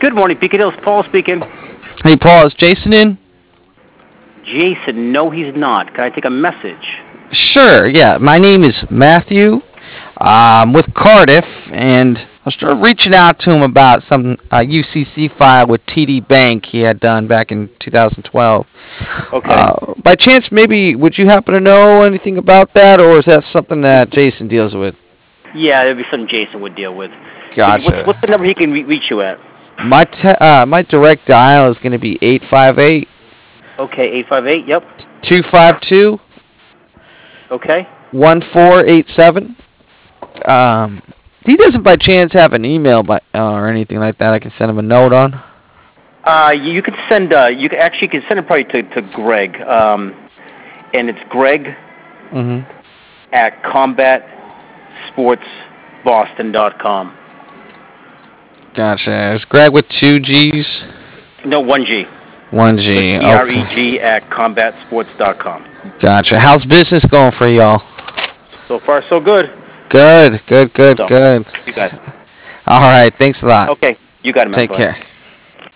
Good morning, Beacon Hills. Paul speaking. Hey, Paul, is Jason in? Jason, no, he's not. Can I take a message? Sure, yeah. My name is Matthew. I'm with Cardiff, and I was reaching out to him about some UCC file with TD Bank he had done back in 2012. Okay. By chance, maybe, would you happen to know anything about that, or is that something that Jason deals with? Yeah, it'd be something Jason would deal with. Gotcha. What's the number he can reach you at? My direct dial is going to be 858. Okay, 858, yep. 252. Okay. 1487. He doesn't by chance have an email or anything like that I can send him a note on? You could send, you can send it probably to Greg. And it's Greg at combatsportsboston.com. Gotcha. Is Greg with 2 G's? No, 1G. 1G. Okay. Greg at combatsports.com. Gotcha. How's business going for y'all? So far, so good. Good. So, Good. you got it. All right. Thanks a lot. Okay, you got it, man. Take care.